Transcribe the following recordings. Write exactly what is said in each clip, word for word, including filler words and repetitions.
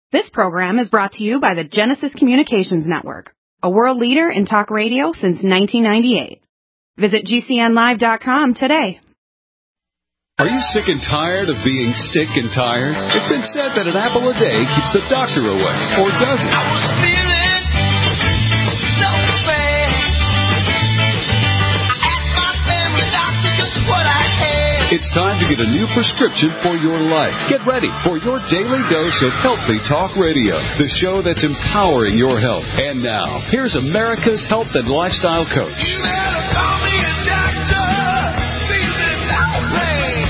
This program is brought to you by the Genesis Communications Network, a world leader in talk radio since nineteen ninety-eight. Visit G C N live dot com today. Are you sick and tired of being sick and tired? It's been said that an apple a day keeps the doctor away, or does it? I was feeling so bad. I asked my family doctor just what I had. It's time to get a new prescription for your life. Get ready for your daily dose of Healthy Talk Radio, the show that's empowering your health. And now, here's America's health and lifestyle coach. You better call me a doctor. Feeling lonely,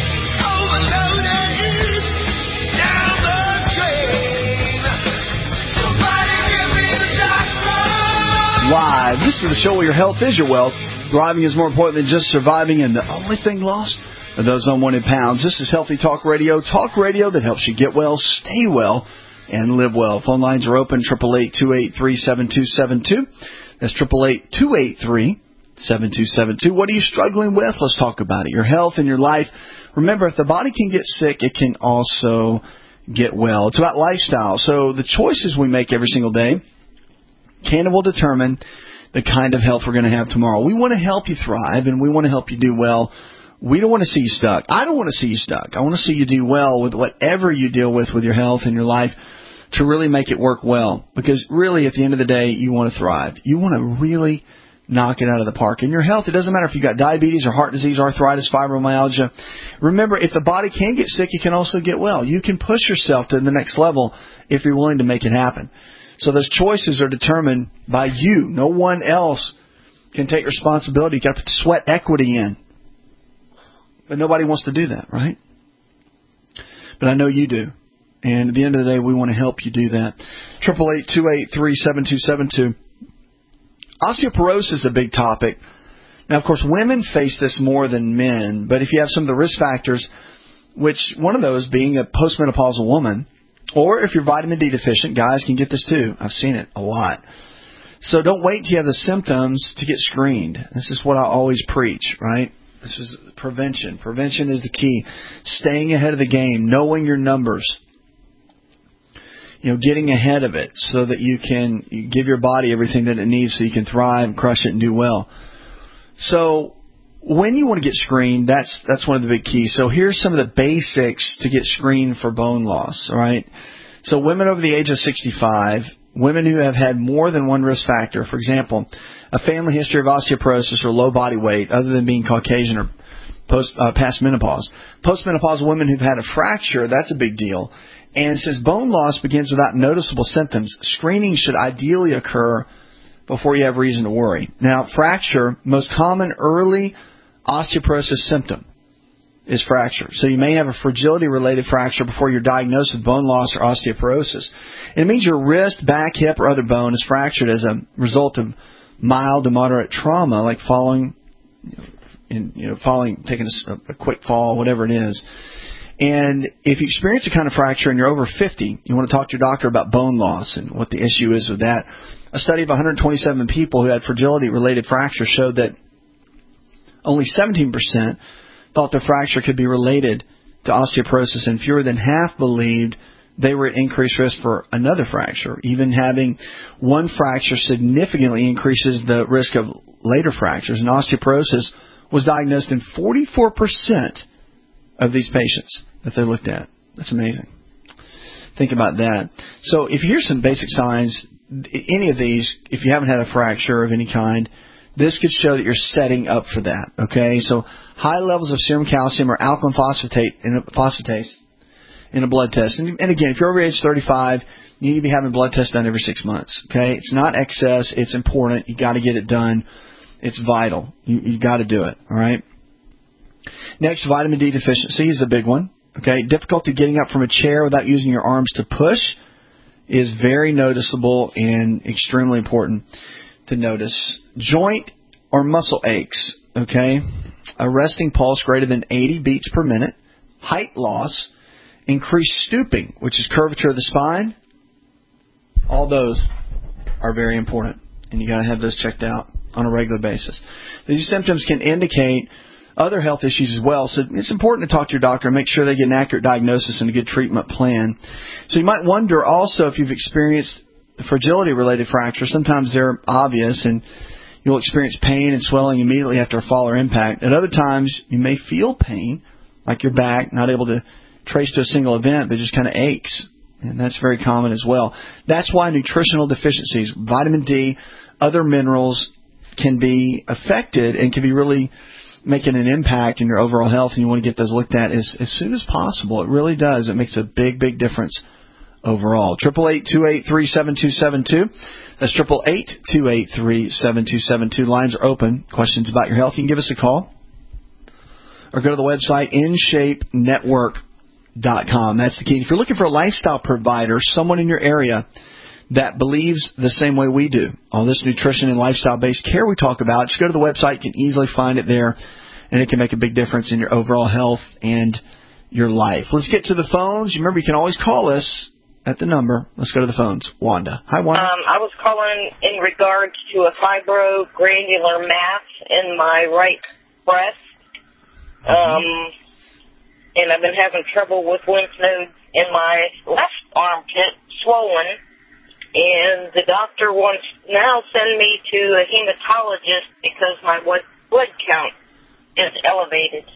overloaded, down the drain. Somebody give me the doctor. Live. This is the show where your health is your wealth. Thriving is more important than just surviving, and the only thing lost are those unwanted pounds. This is Healthy Talk Radio, talk radio that helps you get well, stay well, and live well. Phone lines are open, eight eight eight, two eight three, seven two seven two. That's eight eight eight, two eight three, seven two seven two. What are you struggling with? Let's talk about it. Your health and your life. Remember, if the body can get sick, it can also get well. It's about lifestyle. So the choices we make every single day can and will determine the kind of health we're going to have tomorrow. We want to help you thrive, and we want to help you do well. We don't want to see you stuck. I don't want to see you stuck. I want to see you do well with whatever you deal with with your health and your life to really make it work well. Because really, at the end of the day, you want to thrive. You want to really knock it out of the park. In your health, it doesn't matter if you've got diabetes or heart disease, arthritis, fibromyalgia. Remember, if the body can get sick, it can also get well. You can push yourself to the next level if you're willing to make it happen. So those choices are determined by you. No one else can take responsibility. You've got to put sweat equity in. But nobody wants to do that, right? But I know you do. And at the end of the day, we want to help you do that. eight eight eight, two eight three, seven two seven two. Osteoporosis is a big topic. Now, of course, women face this more than men. But if you have some of the risk factors, which one of those being a postmenopausal woman, or if you're vitamin D deficient, guys can get this too. I've seen it a lot. So don't wait till you have the symptoms to get screened. This is what I always preach, right? This is prevention. Prevention is the key. Staying ahead of the game, knowing your numbers, you know, getting ahead of it so that you can give your body everything that it needs so you can thrive, crush it, and do well. So when you want to get screened, that's that's one of the big keys. So here's some of the basics to get screened for bone loss, all right? So women over the age of sixty-five, women who have had more than one risk factor, for example, a family history of osteoporosis or low body weight other than being Caucasian or post uh, past menopause. Postmenopausal women who've had a fracture, that's a big deal. And since bone loss begins without noticeable symptoms, screening should ideally occur before you have reason to worry. Now, fracture, most common early osteoporosis symptom is fracture. So you may have a fragility-related fracture before you're diagnosed with bone loss or osteoporosis. And it means your wrist, back, hip, or other bone is fractured as a result of mild to moderate trauma, like falling, you know, in, you know falling, taking a, a quick fall, whatever it is. And if you experience a kind of fracture and you're over fifty, you want to talk to your doctor about bone loss and what the issue is with that. A study of one hundred twenty-seven people who had fragility-related fracture showed that only seventeen percent thought the fracture could be related to osteoporosis, and fewer than half believed they were at increased risk for another fracture. Even having one fracture significantly increases the risk of later fractures, and osteoporosis was diagnosed in forty-four percent of these patients that they looked at. That's amazing. Think about that. So if you hear some basic signs, any of these, if you haven't had a fracture of any kind, this could show that you're setting up for that. Okay, so high levels of serum calcium or alkaline phosphatase in a, phosphatase in a blood test. And, and again, if you're over age thirty-five, you need to be having blood tests done every six months. Okay, it's not excess. It's important. You got to get it done. It's vital. You you got to do it. All right. Next, vitamin D deficiency is a big one. Okay, difficulty getting up from a chair without using your arms to push is very noticeable and extremely important to notice. Joint or muscle aches. Okay, a resting pulse greater than eighty beats per minute, height loss, increased stooping, which is curvature of the spine. All those are very important, and you got to have those checked out on a regular basis. These symptoms can indicate other health issues as well. So it's important to talk to your doctor and make sure they get an accurate diagnosis and a good treatment plan. So you might wonder also if you've experienced fragility-related fractures. Sometimes they're obvious, and you'll experience pain and swelling immediately after a fall or impact. At other times, you may feel pain, like your back, not able to trace to a single event, but just kind of aches. And that's very common as well. That's why nutritional deficiencies, vitamin D, other minerals can be affected and can be really making an impact in your overall health, and you want to get those looked at as, as soon as possible. It really does. It makes a big, big difference overall. eight eight eight, two eight three, seven two seven two. That's eight eight eight, two eight three, seven two seven two. Lines are open. Questions about your health, you can give us a call or go to the website in shape network dot com. That's the key. If you're looking for a lifestyle provider, someone in your area that believes the same way we do, all this nutrition and lifestyle-based care we talk about, just go to the website. You can easily find it there, and it can make a big difference in your overall health and your life. Let's get to the phones. You remember, you can always call us at the number. Let's go to the phones. Wanda. Hi, Wanda. Um, I was calling in regards to a fibrogranular mass in my right breast, um, and I've been having trouble with lymph nodes in my left armpit, swollen. And the doctor wants now send me to a hematologist because my blood count is elevated.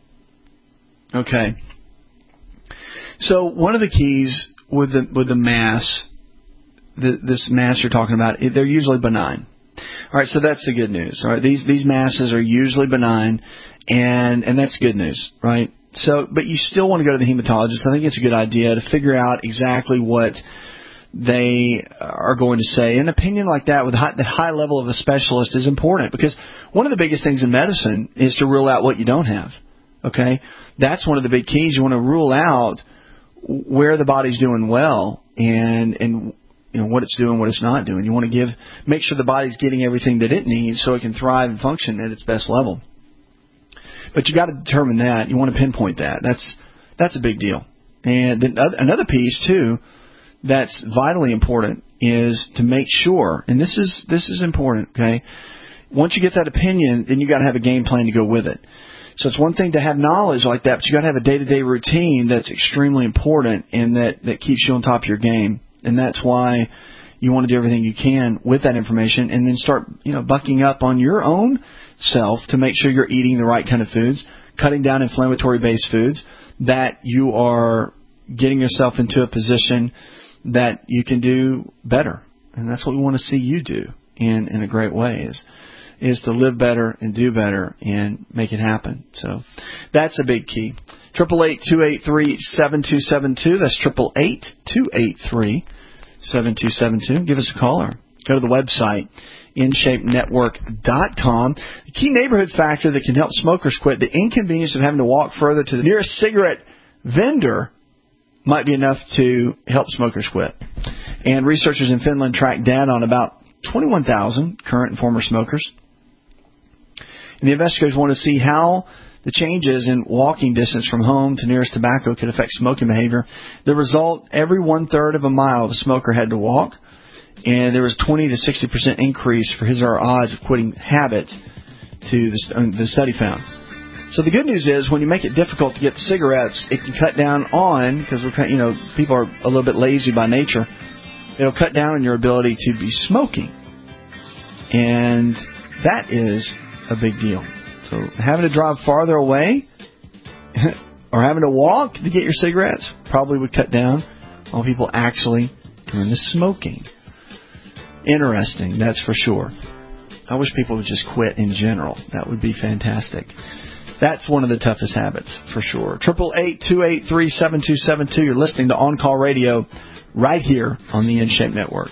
Okay. So one of the keys with the with the mass, the, this mass you're talking about, they're usually benign. All right, so that's the good news. All right, these these masses are usually benign, and and that's good news, right? So, but you still want to go to the hematologist. I think it's a good idea to figure out exactly what they are going to say. An opinion like that with high, the high level of a specialist is important, because one of the biggest things in medicine is to rule out what you don't have. Okay? That's one of the big keys. You want to rule out where the body's doing well and, and you know, what it's doing, what it's not doing. You want to give, make sure the body's getting everything that it needs so it can thrive and function at its best level. But you got to determine that. You want to pinpoint that. That's, that's a big deal. And then another piece too, that's vitally important, is to make sure, and this is this is important, okay? Once you get that opinion, then you got to have a game plan to go with it. So it's one thing to have knowledge like that, but you got to have a day-to-day routine that's extremely important and that, that keeps you on top of your game. And that's why you want to do everything you can with that information, and then start, you know, bucking up on your own self to make sure you're eating the right kind of foods, cutting down inflammatory-based foods, that you are getting yourself into a position that you can do better. And that's what we want to see you do in, in a great way, is is to live better and do better and make it happen. So that's a big key. eight eight eight, two eight three, seven two seven two. That's eight eight eight, two eight three, seven two seven two. Give us a call or go to the website, in shape network dot com. The key neighborhood factor that can help smokers quit, the inconvenience of having to walk further to the nearest cigarette vendor, might be enough to help smokers quit. And researchers in Finland tracked data on about twenty-one thousand current and former smokers. And the investigators want to see how the changes in walking distance from home to nearest tobacco could affect smoking behavior. The result, every one-third of a mile the smoker had to walk, and there was twenty to sixty percent increase for his or her odds of quitting habit, to the, the study found. So the good news is, when you make it difficult to get the cigarettes, it can cut down on, because we're, you know, people are a little bit lazy by nature, it'll cut down on your ability to be smoking. And that is a big deal. So having to drive farther away or having to walk to get your cigarettes probably would cut down on people actually doing the smoking. Interesting, that's for sure. I wish people would just quit in general. That would be fantastic. That's one of the toughest habits, for sure. eight eight eight, two eight three, seven two seven two. You're listening to On Call Radio right here on the InShape Network.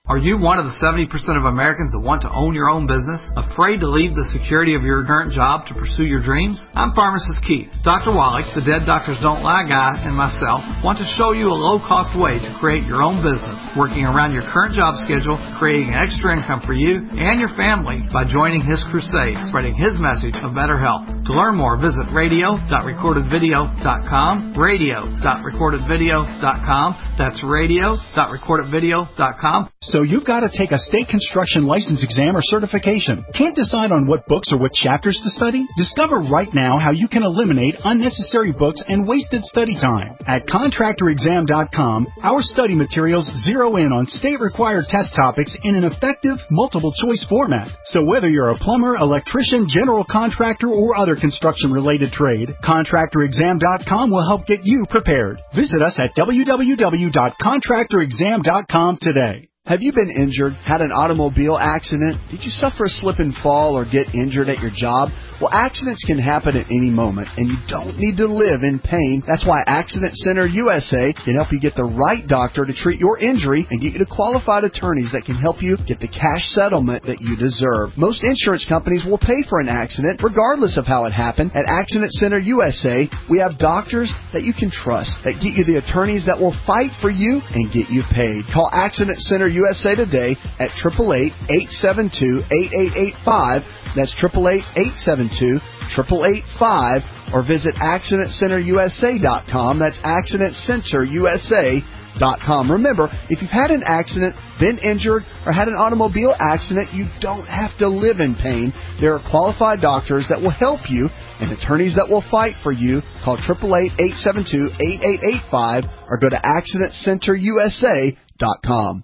Are you one of the seventy percent of Americans that want to own your own business? Afraid to leave the security of your current job to pursue your dreams? I'm Pharmacist Keith. Doctor Wallach, the Dead Doctors Don't Lie guy, and myself want to show you a low-cost way to create your own business, working around your current job schedule, creating an extra income for you and your family by joining his crusade, spreading his message of better health. To learn more, visit radio dot recorded video dot com, radio dot recorded video dot com. That's radio dot recorded video dot com. So you've got to take a state construction license exam or certification. Can't decide on what books or what chapters to study? Discover right now how you can eliminate unnecessary books and wasted study time. At contractor exam dot com, our study materials zero in on state-required test topics in an effective, multiple-choice format. So whether you're a plumber, electrician, general contractor, or other construction-related trade, contractor exam dot com will help get you prepared. Visit us at w w w dot contractor exam dot com today. Have you been injured, had an automobile accident? Did you suffer a slip and fall or get injured at your job? Well, accidents can happen at any moment, and you don't need to live in pain. That's why Accident Center U S A can help you get the right doctor to treat your injury and get you to qualified attorneys that can help you get the cash settlement that you deserve. Most insurance companies will pay for an accident, regardless of how it happened. At Accident Center U S A, we have doctors that you can trust, that get you the attorneys that will fight for you and get you paid. Call Accident Center U S A today at eight eight eight, eight seven two, eight eight eight five. That's eight eight eight, eight seven two, eight eight eight five, or visit accident center u s a dot com. That's accident center u s a dot com. Remember, if you've had an accident, been injured, or had an automobile accident, you don't have to live in pain. There are qualified doctors that will help you and attorneys that will fight for you. Call eight eight eight, eight seven two, eight eight eight five or go to accident center u s a dot com.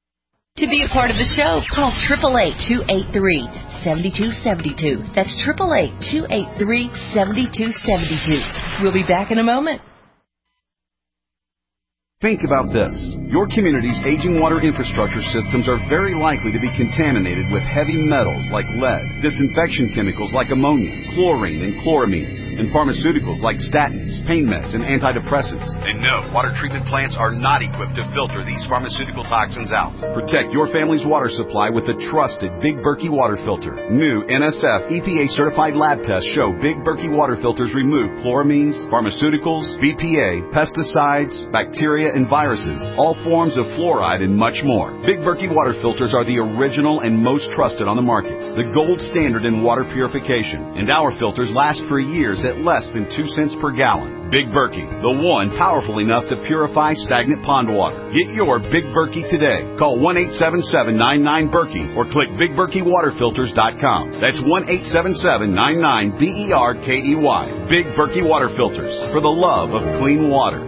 To be a part of the show, call eight eight eight, two eight three, seven two seven two. That's eight eight eight, two eight three, seven two seven two. We'll be back in a moment. Think about this. Your community's aging water infrastructure systems are very likely to be contaminated with heavy metals like lead, disinfection chemicals like ammonia, chlorine and chloramines, and pharmaceuticals like statins, pain meds, and antidepressants. And no, water treatment plants are not equipped to filter these pharmaceutical toxins out. Protect your family's water supply with the trusted Big Berkey water filter. New N S F E P A-certified lab tests show Big Berkey water filters remove chloramines, pharmaceuticals, B P A, pesticides, bacteria, and viruses, all forms of fluoride, and much more. Big Berkey water filters are the original and most trusted on the market, the gold standard in water purification, and our filters last for years at less than two cents per gallon. Big Berkey, the one powerful enough to purify stagnant pond water. Get your Big Berkey today. Call one eight seven seven, nine nine, Berkey or click big berkey water filters dot com. That's one eight seven seven, nine nine, B E R K E Y. Big Berkey water filters, for the love of clean water.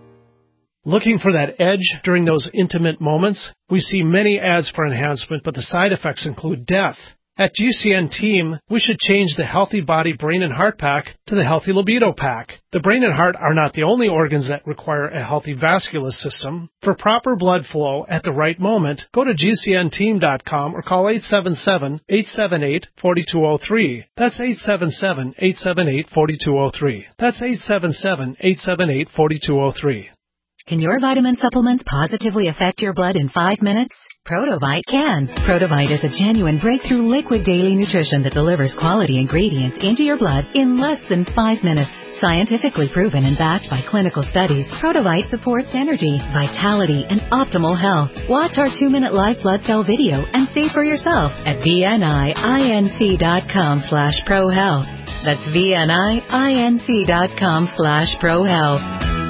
Looking for that edge during those intimate moments? We see many ads for enhancement, but the side effects include death. At G C N Team, we should change the Healthy Body Brain and Heart Pack to the Healthy Libido Pack. The brain and heart are not the only organs that require a healthy vascular system. For proper blood flow at the right moment, go to G C N team dot com or call eight seven seven, eight seven eight, four two zero three. That's eight seven seven, eight seven eight, four two zero three. That's eight seven seven, eight seven eight, four two zero three. Can your vitamin supplements positively affect your blood in five minutes? Protovite can. Protovite is a genuine breakthrough liquid daily nutrition that delivers quality ingredients into your blood in less than five minutes. Scientifically proven and backed by clinical studies, Protovite supports energy, vitality, and optimal health. Watch our two-minute live blood cell video and see for yourself at V N I I N C dot com slash pro health. That's V N I I N C dot com slash pro health.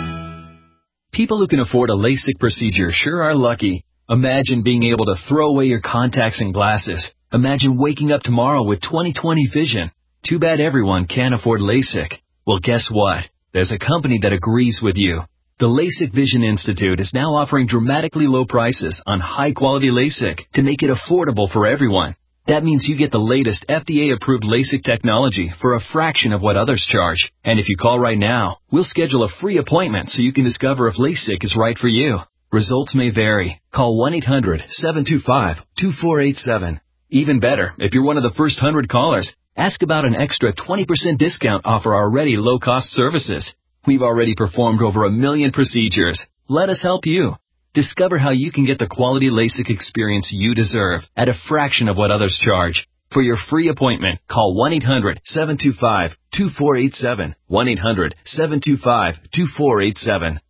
People who can afford a LASIK procedure sure are lucky. Imagine being able to throw away your contacts and glasses. Imagine waking up tomorrow with twenty twenty vision. Too bad everyone can't afford LASIK. Well, guess what? There's a company that agrees with you. The LASIK Vision Institute is now offering dramatically low prices on high-quality LASIK to make it affordable for everyone. That means you get the latest F D A-approved LASIK technology for a fraction of what others charge. And if you call right now, we'll schedule a free appointment so you can discover if LASIK is right for you. Results may vary. Call one eight hundred, seven two five, two four eight seven. Even better, if you're one of the first one hundred callers, ask about an extra twenty percent discount off our already low-cost services. We've already performed over a million procedures. Let us help you. Discover how you can get the quality LASIK experience you deserve at a fraction of what others charge. For your free appointment, call one eight hundred seven two five two four eight seven, one eight hundred seven two five two four eight seven.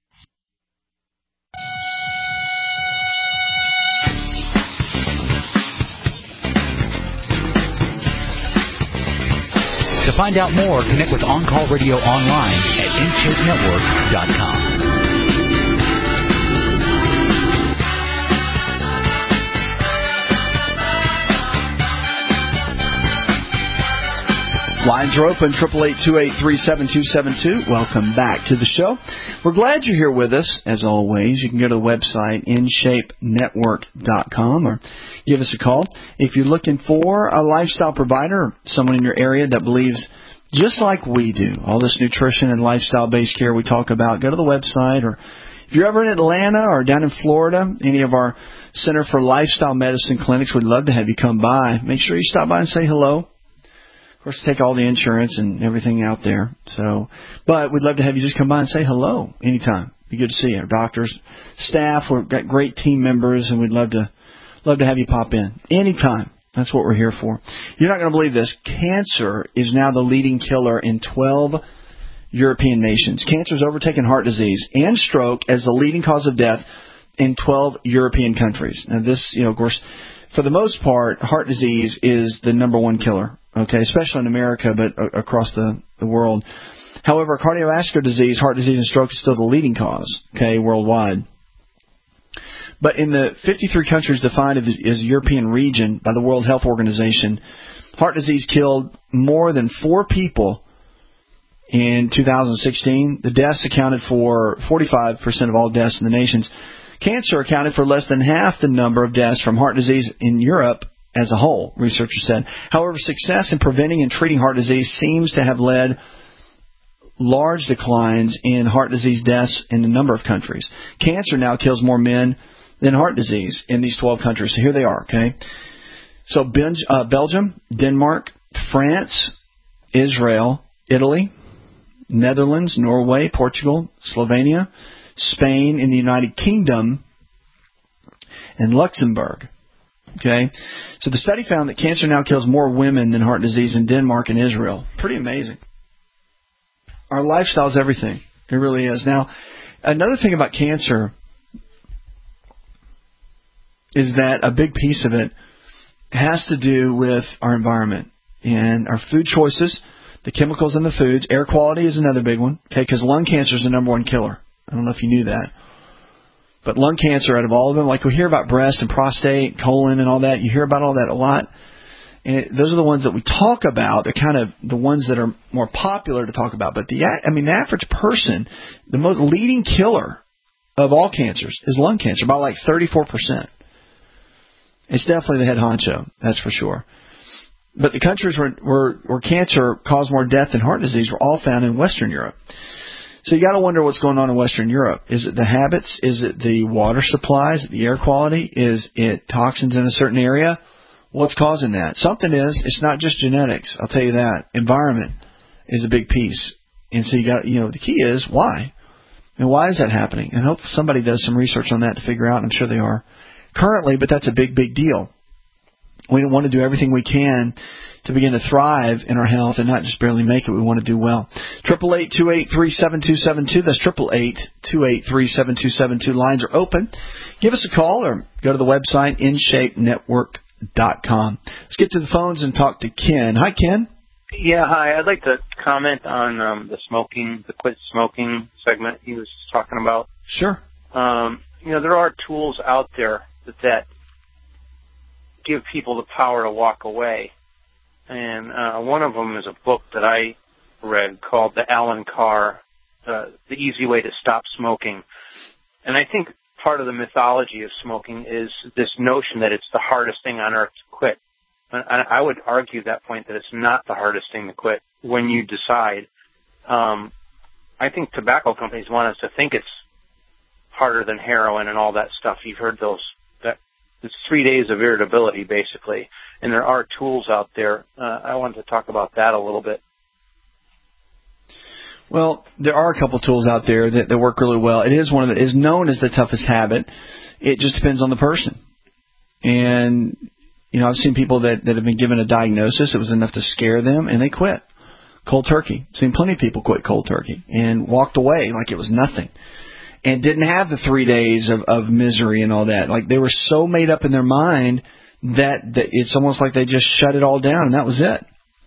To find out more, connect with On Call Radio online at in shape network dot com. Lines are open, eight eight eight, two eight three, seven two seven two. Welcome back to the show. We're glad you're here with us, as always. You can go to the website, in shape network dot com, or give us a call. If you're looking for a lifestyle provider, someone in your area that believes just like we do, all this nutrition and lifestyle-based care we talk about, go to the website. Or if you're ever in Atlanta or down in Florida, any of our Center for Lifestyle Medicine clinics, we'd love to have you come by. Make sure you stop by and say hello. Of course, take all the insurance and everything out there. So, but we'd love to have you just come by and say hello anytime. Be good to see you. Our doctors, staff, we've got great team members, and we'd love to love to have you pop in anytime. That's what we're here for. You're not going to believe this. Cancer is now the leading killer in twelve European nations. Cancer has overtaken heart disease and stroke as the leading cause of death in twelve European countries. Now, this, you know, of course, for the most part, heart disease is the number one killer. Okay, especially in America, but across the, the world. However, cardiovascular disease, heart disease, and stroke is still the leading cause, okay, worldwide. But in the fifty-three countries defined as the European region by the World Health Organization, heart disease killed more than four people in two thousand sixteen. The deaths accounted for forty-five percent of all deaths in the nations. Cancer accounted for less than half the number of deaths from heart disease in Europe as a whole, researchers said. However, success in preventing and treating heart disease seems to have led large declines in heart disease deaths in a number of countries. Cancer now kills more men than heart disease in these twelve countries. So here they are, okay? So Belgium, Denmark, France, Israel, Italy, Netherlands, Norway, Portugal, Slovenia, Spain, in the United Kingdom, and Luxembourg. Okay, so the study found that cancer now kills more women than heart disease in Denmark and Israel. Pretty amazing. Our lifestyle is everything. It really is. Now, another thing about cancer is that a big piece of it has to do with our environment and our food choices, the chemicals in the foods. Air quality is another big one, okay, because lung cancer is the number one killer. I don't know if you knew that. But lung cancer, out of all of them, like we hear about breast and prostate, colon and all that, you hear about all that a lot. And it, those are the ones that we talk about. They're kind of the ones that are more popular to talk about. But the, I mean, the average person, the most leading killer of all cancers is lung cancer, by like thirty-four percent. It's definitely the head honcho, that's for sure. But the countries where, where, where cancer caused more death than heart disease were all found in Western Europe. So you got to wonder what's going on in Western Europe. Is it the habits? Is it the water supply? Is it the air quality? Is it toxins in a certain area? What's causing that? Something is. It's not just genetics. I'll tell you that. Environment is a big piece. And so you got, you know, the key is why? And why is that happening? And hopefully somebody does some research on that to figure out. I'm sure they are currently, but that's a big, big deal. We want to do everything we can to begin to thrive in our health and not just barely make it. We want to do well. eight eight eight, two eight three, seven two seven two. That's eight eight eight, two eight three, seven two seven two. Lines are open. Give us a call or go to the website, in shape network dot com. Let's get to the phones and talk to Ken. Hi, Ken. Yeah, hi. I'd like to comment on um, the smoking, the quit smoking segment he was talking about. Sure. Um, you know, there are tools out there that, that give people the power to walk away. And uh, one of them is a book that I read called The Alan Carr, uh, The Easy Way to Stop Smoking. And I think part of the mythology of smoking is this notion that it's the hardest thing on earth to quit. And I would argue that point that it's not the hardest thing to quit when you decide. Um, I think tobacco companies want us to think it's harder than heroin and all that stuff. You've heard those. That it's three days of irritability, basically. And there are tools out there. Uh, I wanted to talk about that a little bit. Well, there are a couple tools out there that, that work really well. It is one of the, is known as the toughest habit. It just depends on the person. And, you know, I've seen people that, that have been given a diagnosis. It was enough to scare them, and they quit cold turkey. I've seen plenty of people quit cold turkey and walked away like it was nothing and didn't have the three days of, of misery and all that. Like, they were so made up in their mind that, that it's almost like they just shut it all down, and that was it.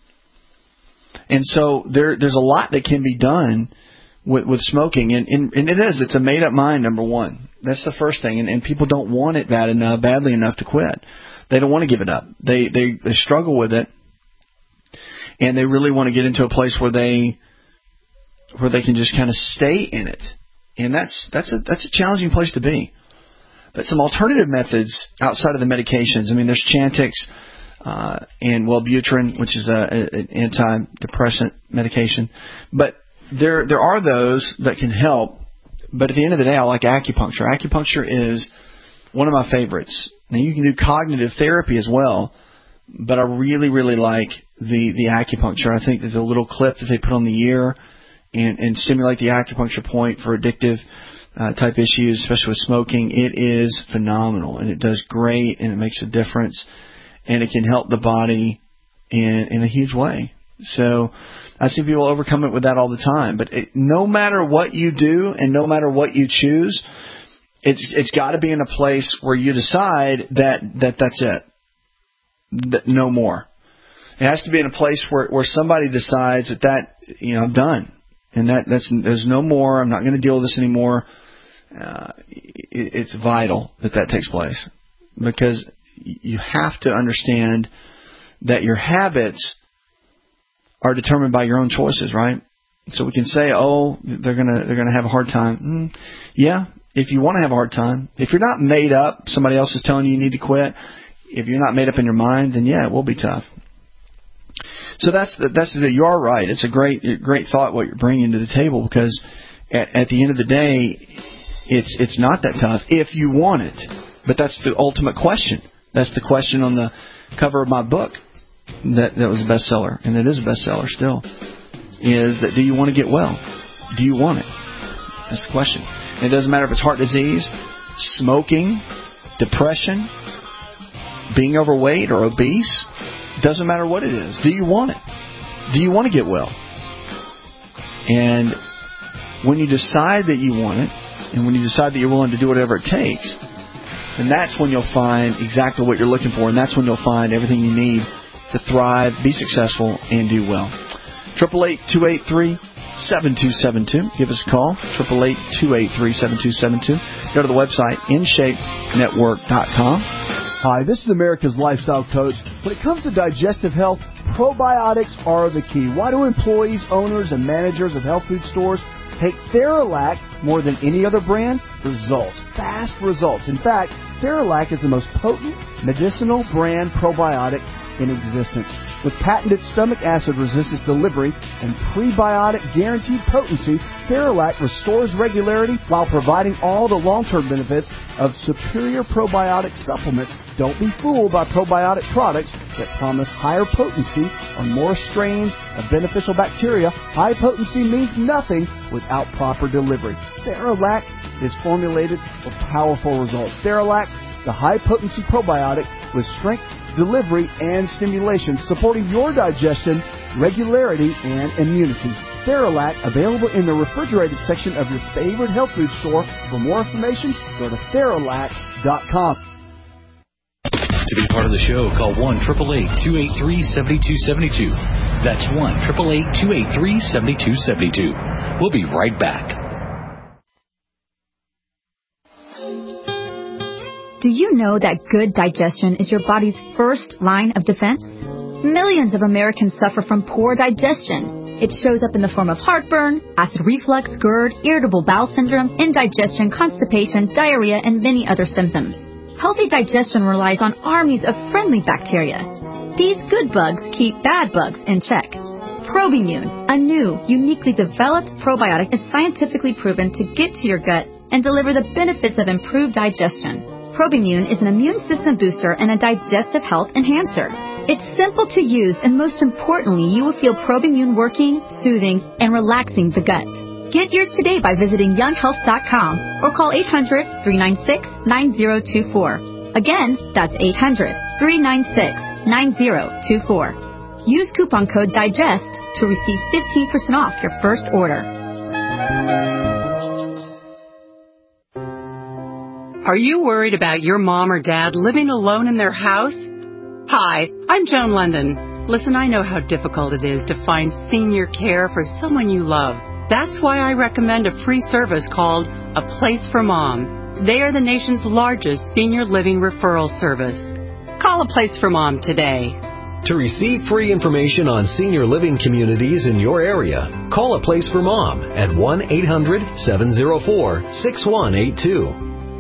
And so there, there's a lot that can be done with, with smoking, and, and, and it is. It's a made-up mind, number one. That's the first thing, and, and people don't want it bad enough, badly enough to quit. They don't want to give it up. They, they, they struggle with it, and they really want to get into a place where they, where they can just kind of stay in it, and that's that's a that's a challenging place to be. But some alternative methods outside of the medications. I mean, there's Chantix. Uh, and Wellbutrin, which is a, a, an antidepressant medication. But there there are those that can help. But at the end of the day, I like acupuncture. Acupuncture is one of my favorites. Now, you can do cognitive therapy as well, but I really, really like the, the acupuncture. I think there's a little clip that they put on the ear and, and stimulate the acupuncture point for addictive uh, type issues, especially with smoking. It is phenomenal, and it does great, and it makes a difference. And it can help the body in in a huge way. So I see people overcome it with that all the time. But it, no matter what you do and no matter what you choose, it's it's got to be in a place where you decide that, that that's it. That no more. It has to be in a place where, where somebody decides that, that, you know, I'm done. And that that's there's no more. I'm not going to deal with this anymore. Uh, it, it's vital that that takes place. Because you have to understand that your habits are determined by your own choices, right? So we can say, oh, they're gonna they're gonna have a hard time. Mm, yeah, if you want to have a hard time, if you're not made up, somebody else is telling you you need to quit. If you're not made up in your mind, then yeah, it will be tough. So that's the, that's the, you are right. It's a great great thought what you're bringing to the table, because at, at the end of the day, it's it's not that tough if you want it. But that's the ultimate question. That's the question on the cover of my book that, that was a bestseller, and it is a bestseller still, is that do you want to get well? Do you want it? That's the question. And it doesn't matter if it's heart disease, smoking, depression, being overweight or obese. It doesn't matter what it is. Do you want it? Do you want to get well? And when you decide that you want it, and when you decide that you're willing to do whatever it takes, and that's when you'll find exactly what you're looking for, and that's when you'll find everything you need to thrive, be successful, and do well. eight eight eight, two eight three, seven two seven two. Give us a call, eight eight eight, two eight three, seven two seven two. Go to the website, in shape network dot com. Hi, this is America's Lifestyle Coach. When it comes to digestive health, probiotics are the key. Why do employees, owners, and managers of health food stores take Theralac more than any other brand? Results. Fast results. In fact, Theralac is the most potent medicinal brand probiotic in existence. With patented stomach acid resistance delivery and prebiotic guaranteed potency, Theralac restores regularity while providing all the long-term benefits of superior probiotic supplements. Don't be fooled by probiotic products that promise higher potency or more strains of beneficial bacteria. High potency means nothing without proper delivery. Theralac is formulated for powerful results. Theralac, the high-potency probiotic with strength, delivery, and stimulation, supporting your digestion, regularity, and immunity. Theralac, available in the refrigerated section of your favorite health food store. For more information, go to Theralac dot com. To be part of the show, call one eight eight eight, two eight three, seven two seven two. That's one eight eight eight, two eight three, seven two seven two. We'll be right back. Do you know that good digestion is your body's first line of defense? Millions of Americans suffer from poor digestion. It shows up in the form of heartburn, acid reflux, GERD, irritable bowel syndrome, indigestion, constipation, diarrhea, and many other symptoms. Healthy digestion relies on armies of friendly bacteria. These good bugs keep bad bugs in check. Probimune, a new, uniquely developed probiotic, is scientifically proven to get to your gut and deliver the benefits of improved digestion. Probimune is an immune system booster and a digestive health enhancer. It's simple to use, and most importantly, you will feel Probimune working, soothing, and relaxing the gut. Get yours today by visiting young health dot com or call eight hundred, three nine six, nine zero two four. Again, that's eight hundred, three nine six, nine zero two four. Use coupon code DIGEST to receive fifteen percent off your first order. Are you worried about your mom or dad living alone in their house? Hi, I'm Joan London. Listen, I know how difficult it is to find senior care for someone you love. That's why I recommend a free service called A Place for Mom. They are the nation's largest senior living referral service. Call A Place for Mom today. To receive free information on senior living communities in your area, call A Place for Mom at one eight hundred, seven zero four, six one eight two.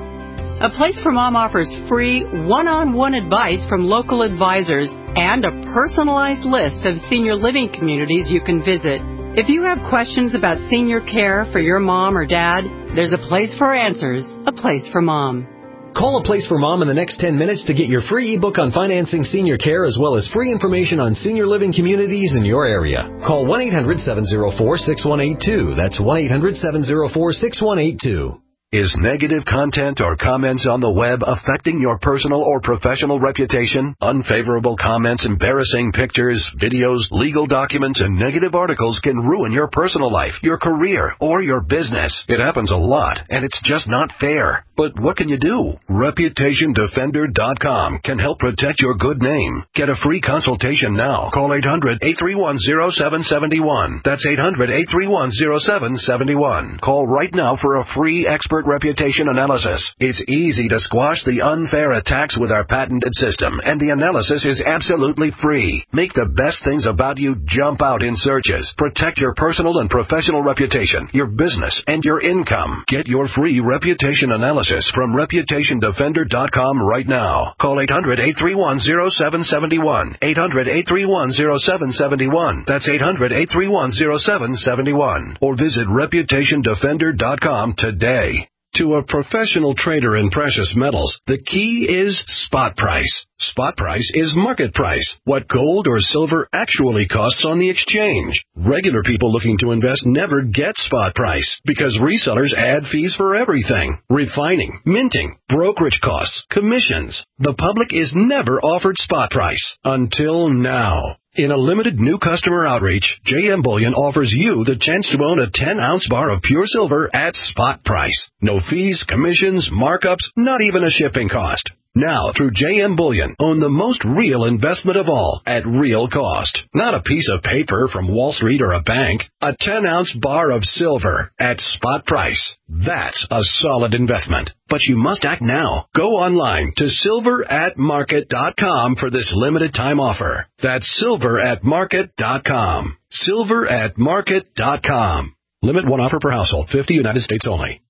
A Place for Mom offers free one-on-one advice from local advisors and a personalized list of senior living communities you can visit. If you have questions about senior care for your mom or dad, there's a place for answers, A Place for Mom. Call A Place for Mom in the next ten minutes to get your free ebook on financing senior care as well as free information on senior living communities in your area. Call one eight hundred, seven zero four, six one eight two. That's one eight hundred, seven zero four, six one eight two. Is negative content or comments on the web affecting your personal or professional reputation? Unfavorable comments, embarrassing pictures, videos, legal documents, and negative articles can ruin your personal life, your career, or your business. It happens a lot, and it's just not fair. But what can you do? Reputation Defender dot com can help protect your good name. Get a free consultation now. Call eight hundred, eight three one, zero seven seven one. That's eight hundred, eight three one, zero seven seven one. Call right now for a free expert reputation analysis. It's easy to squash the unfair attacks with our patented system, and the analysis is absolutely free. Make the best things about you jump out in searches. Protect your personal and professional reputation, your business, and your income. Get your free reputation analysis from Reputation Defender dot com right now. Call eight hundred, eight three one, zero seven seven one. eight hundred, eight three one, zero seven seven one. That's eight hundred, eight three one, zero seven seven one. Or visit Reputation Defender dot com today. To a professional trader in precious metals, the key is spot price. Spot price is market price, what gold or silver actually costs on the exchange. Regular people looking to invest never get spot price because resellers add fees for everything. Refining, minting, brokerage costs, commissions. The public is never offered spot price until now. In a limited new customer outreach, J M Bullion offers you the chance to own a ten-ounce bar of pure silver at spot price. No fees, commissions, markups, not even a shipping cost. Now, through J M Bullion, own the most real investment of all at real cost. Not a piece of paper from Wall Street or a bank. A ten-ounce bar of silver at spot price. That's a solid investment. But you must act now. Go online to silver at market dot com for this limited time offer. That's silver at market dot com. silver at market dot com. Limit one offer per household. fifty United States only.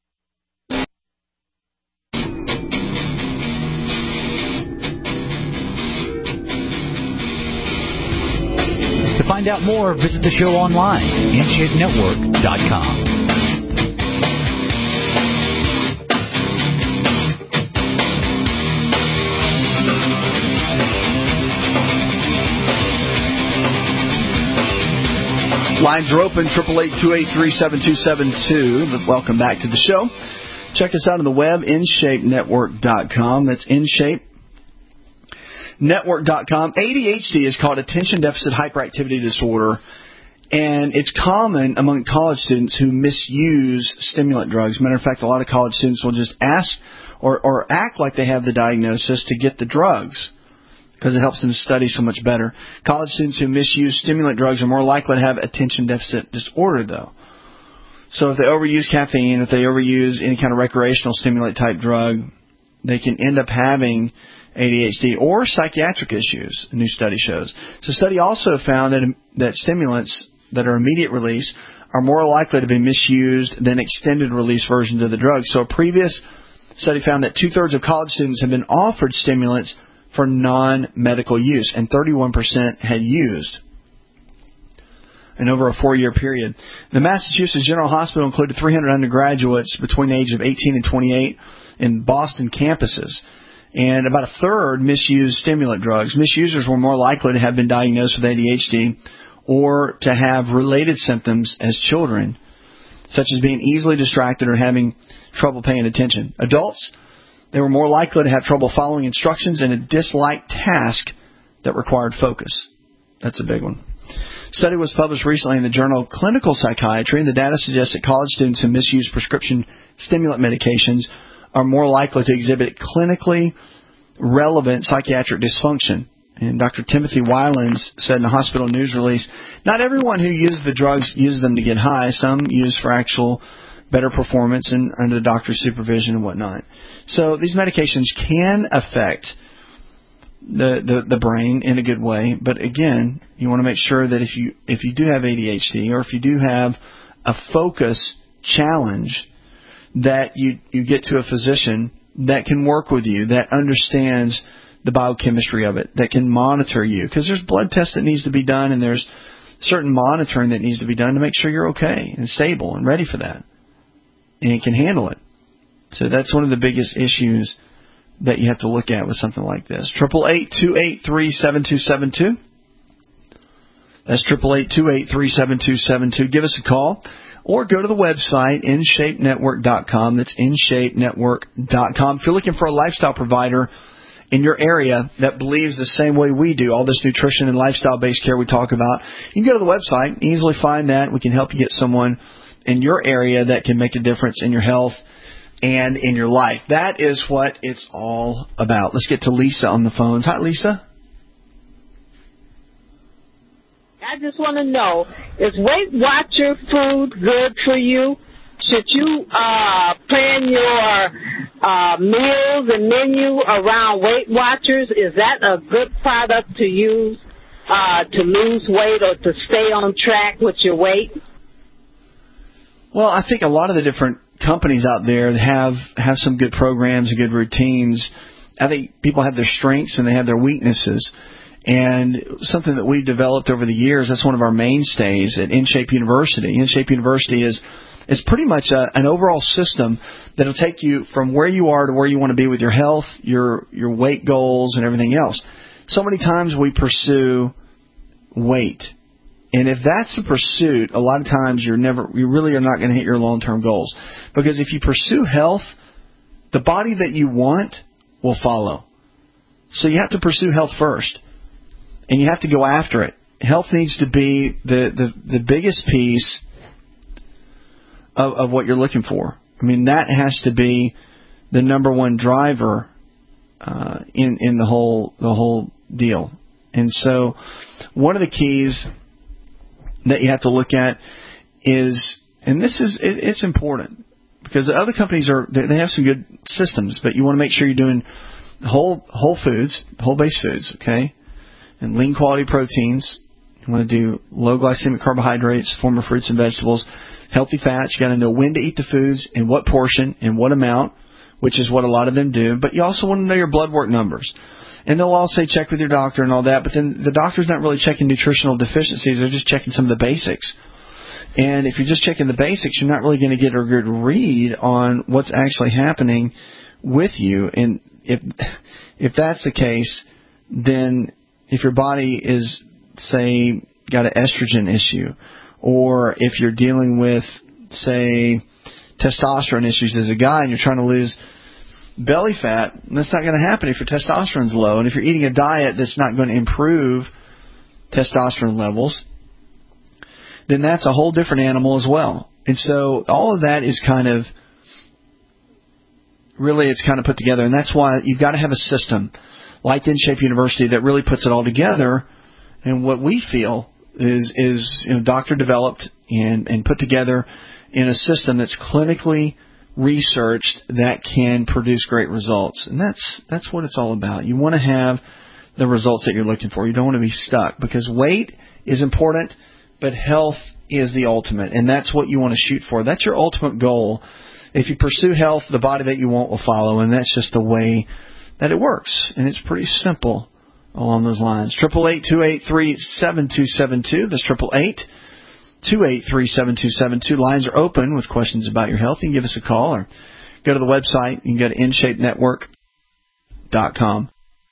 To find out more, visit the show online, in shape network dot com. Lines are open, eight eight eight, two eight three, seven two seven two. Welcome back to the show. Check us out on the web, in shape network dot com. That's InShape network dot com. A D H D is called Attention Deficit Hyperactivity Disorder, and it's common among college students who misuse stimulant drugs. Matter of fact, a lot of college students will just ask or, or act like they have the diagnosis to get the drugs because it helps them study so much better. College students who misuse stimulant drugs are more likely to have attention deficit disorder, though. So if they overuse caffeine, if they overuse any kind of recreational stimulant type drug, they can end up having A D H D or psychiatric issues, a new study shows. So the study also found that that stimulants that are immediate release are more likely to be misused than extended release versions of the drug. So a previous study found that two-thirds of college students have been offered stimulants for non-medical use, and thirty-one percent had used. And over a four-year period. The Massachusetts General Hospital included three hundred undergraduates between the age of eighteen and twenty-eight in Boston campuses. And about a third misused stimulant drugs. Misusers were more likely to have been diagnosed with A D H D or to have related symptoms as children, such as being easily distracted or having trouble paying attention. Adults, they were more likely to have trouble following instructions in a disliked task that required focus. That's a big one. A study was published recently in the journal Clinical Psychiatry, and the data suggests that college students who misuse prescription stimulant medications are more likely to exhibit clinically relevant psychiatric dysfunction. And Doctor Timothy Wylans said in a hospital news release, not everyone who uses the drugs uses them to get high. Some use for actual better performance and under the doctor's supervision and whatnot. So these medications can affect the, the, the brain in a good way. But again, you want to make sure that if you if you do have A D H D or if you do have a focus challenge, that you, you get to a physician that can work with you, that understands the biochemistry of it, that can monitor you. Because there's blood tests that needs to be done, and there's certain monitoring that needs to be done to make sure you're okay and stable and ready for that. And you can handle it. So that's one of the biggest issues that you have to look at with something like this. Triple eight two eight three seven two seven two. That's triple eight two eight three seven two seven two. Give us a call or go to the website in shape network dot com. That's in shape network dot com. If you're looking for a lifestyle provider in your area that believes the same way we do, all this nutrition and lifestyle-based care we talk about, you can go to the website, easily find that. We can help you get someone in your area that can make a difference in your health and in your life. That is what it's all about. Let's get to Lisa on the phones. Hi, Lisa. I just want to know, is Weight Watcher food good for you? Should you uh, plan your uh, meals and menu around Weight Watchers? Is that a good product to use uh, to lose weight or to stay on track with your weight? Well, I think a lot of the different companies out there have have some good programs and good routines. I think people have their strengths and they have their weaknesses. And something that we've developed over the years, that's one of our mainstays at InShape University. InShape University is is pretty much a, an overall system that will take you from where you are to where you want to be with your health, your your weight goals, and everything else. So many times we pursue weight. And if that's the pursuit, a lot of times you're never, you really are not going to hit your long-term goals. Because if you pursue health, the body that you want will follow. So you have to pursue health first. And you have to go after it. Health needs to be the, the, the biggest piece of, of what you're looking for. I mean, that has to be the number one driver uh, in in the whole the whole deal. And so, one of the keys that you have to look at is, and this is it, it's important because the other companies are they, they have some good systems, but you want to make sure you're doing whole whole foods, whole base foods, okay. And lean quality proteins. You want to do low glycemic carbohydrates, form of fruits and vegetables, healthy fats. You got to know when to eat the foods, in what portion, in what amount, which is what a lot of them do. But you also want to know your blood work numbers. And they'll all say check with your doctor and all that, but then the doctor's not really checking nutritional deficiencies. They're just checking some of the basics. And if you're just checking the basics, you're not really going to get a good read on what's actually happening with you. And if if that's the case, then if your body is, say, got an estrogen issue, or if you're dealing with, say, testosterone issues as a guy and you're trying to lose belly fat, that's not going to happen if your testosterone's low. And if you're eating a diet that's not going to improve testosterone levels, then that's a whole different animal as well. And so all of that is kind of, really it's kind of put together. And that's why you've got to have a system like InShape University that really puts it all together. And what we feel is, is you know, doctor developed and, and put together in a system that's clinically researched that can produce great results. And that's that's what it's all about. You want to have the results that you're looking for. You don't want to be stuck because weight is important, but health is the ultimate. And that's what you want to shoot for. That's your ultimate goal. If you pursue health, the body that you want will follow. And that's just the way that it works. And it's pretty simple along those lines. Triple eight two eight three seven two seven two. That's triple eight two eight three seven two seven two. Lines are open with questions about your health. You can give us a call or go to the website. You can go to in shape network dot com.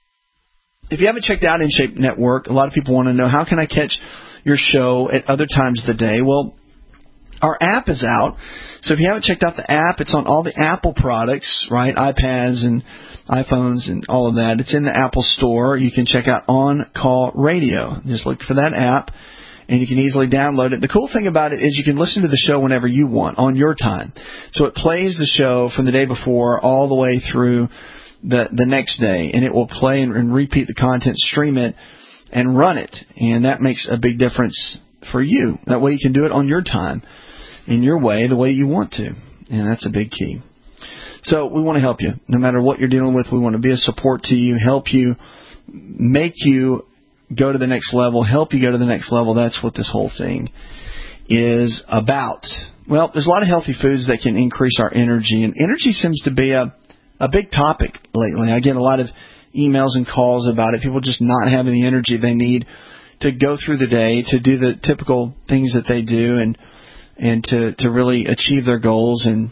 If you haven't checked out InShape Network, a lot of people want to know, how can I catch your show at other times of the day? Well, our app is out. So if you haven't checked out the app, it's on all the Apple products, right? iPads and iPhones and all of that. It's in the Apple Store. You can check out On Call Radio. Just look for that app, and you can easily download it. The cool thing about it is you can listen to the show whenever you want, on your time. So it plays the show from the day before all the way through the the next day, and it will play and, and repeat the content, stream it, and run it. And that makes a big difference for you. That way you can do it on your time, in your way, the way you want to. And that's a big key. So we want to help you. No matter what you're dealing with, we want to be a support to you, help you, make you go to the next level, help you go to the next level. That's what this whole thing is about. Well, there's a lot of healthy foods that can increase our energy, and energy seems to be a a big topic lately. I get a lot of emails and calls about it. People just not having the energy they need to go through the day, to do the typical things that they do, and and to, to really achieve their goals and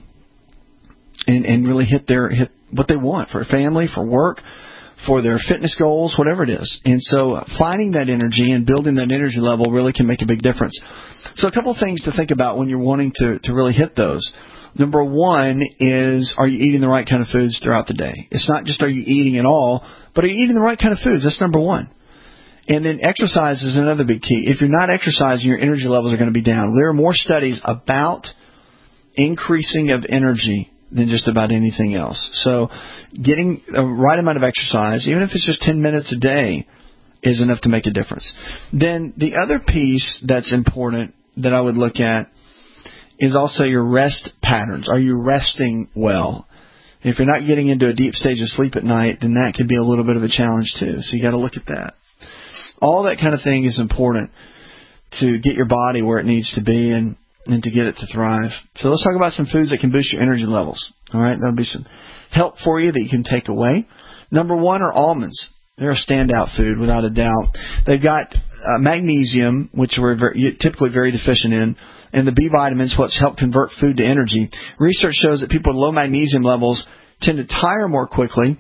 and and really hit their hit what they want for family, for work, for their fitness goals, whatever it is. And so finding that energy and building that energy level really can make a big difference. So a couple of things to think about when you're wanting to, to really hit those. Number one is, are you eating the right kind of foods throughout the day? It's not just are you eating at all, but are you eating the right kind of foods? That's number one. And then exercise is another big key. If you're not exercising, your energy levels are going to be down. There are more studies about increasing of energy than just about anything else. So getting a right amount of exercise, even if it's just ten minutes a day, is enough to make a difference. Then the other piece that's important that I would look at is also your rest patterns. Are you resting well? If you're not getting into a deep stage of sleep at night, then that could be a little bit of a challenge too. So you got to look at that. All that kind of thing is important to get your body where it needs to be and, and to get it to thrive. So let's talk about some foods that can boost your energy levels. All right, that'll be some help for you that you can take away. Number one are almonds. They're a standout food without a doubt. They've got uh, magnesium, which we're very, typically very deficient in, and the B vitamins, which help convert food to energy. Research shows that people with low magnesium levels tend to tire more quickly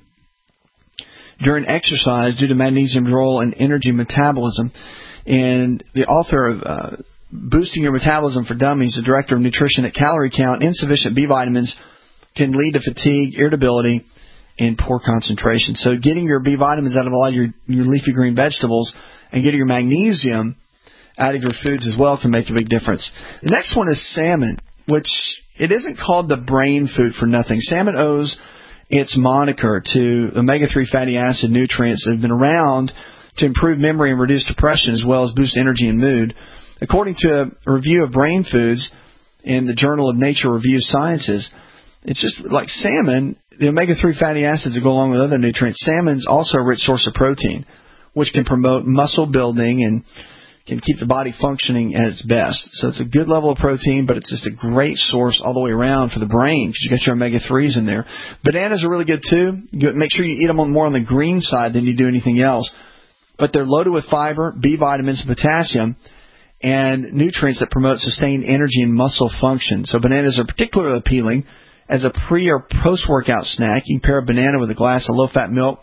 during exercise due to magnesium's role in energy metabolism. And the author of uh, Boosting Your Metabolism for Dummies, the director of nutrition at Calorie Count, insufficient B vitamins can lead to fatigue, irritability, and poor concentration. So getting your B vitamins out of a lot of your, your leafy green vegetables and getting your magnesium out of your foods as well can make a big difference. The next one is salmon, which it isn't called the brain food for nothing. Salmon owes its moniker to omega three fatty acid nutrients that have been around to improve memory and reduce depression as well as boost energy and mood. According to a review of brain foods in the Journal of Nature Review Sciences, it's just like salmon, the omega three fatty acids that go along with other nutrients. Salmon's also a rich source of protein, which can promote muscle building and can keep the body functioning at its best. So it's a good level of protein, but it's just a great source all the way around for the brain because you got your omega threes in there. Bananas are really good too. Make sure you eat them more on the green side than you do anything else. But they're loaded with fiber, B vitamins, and potassium, and nutrients that promote sustained energy and muscle function. So bananas are particularly appealing as a pre- or post-workout snack. You can pair a banana with a glass of low-fat milk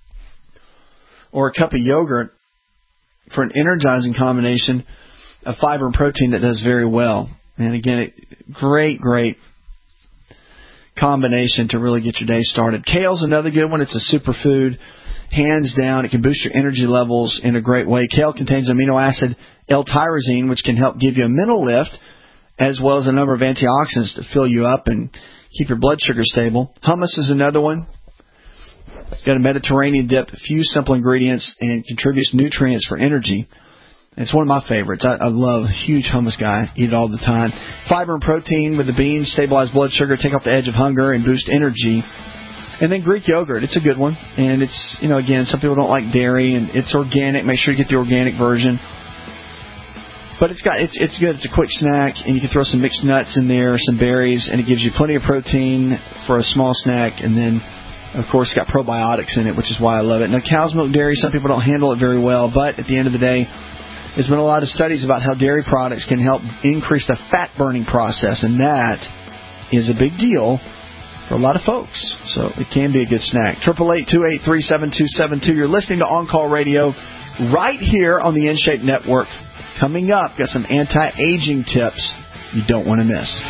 or a cup of yogurt for an energizing combination of fiber and protein that does very well. And again, it, great, great combination to really get your day started. Kale's another good one. It's a superfood. Hands down, it can boost your energy levels in a great way. Kale contains amino acid L-tyrosine, which can help give you a mental lift, as well as a number of antioxidants to fill you up and keep your blood sugar stable. Hummus is another one. It's got a Mediterranean dip, a few simple ingredients, and contributes nutrients for energy. It's one of my favorites. I, I love a huge hummus guy. Eat it all the time. Fiber and protein with the beans stabilize blood sugar, take off the edge of hunger, and boost energy. And then Greek yogurt. It's a good one. And it's, you know, again, some people don't like dairy, and it's organic. Make sure you get the organic version. But it's got it's it's good. It's a quick snack, and you can throw some mixed nuts in there, some berries, and it gives you plenty of protein for a small snack. And then, of course, it's got probiotics in it, which is why I love it. Now, cow's milk dairy, some people don't handle it very well, but at the end of the day, there's been a lot of studies about how dairy products can help increase the fat burning process, and that is a big deal for a lot of folks. So it can be a good snack. eight eight eight, two eight three, seven two seven two. You're listening to On Call Radio right here on the InShape Network. Coming up, got some anti-aging tips you don't want to miss.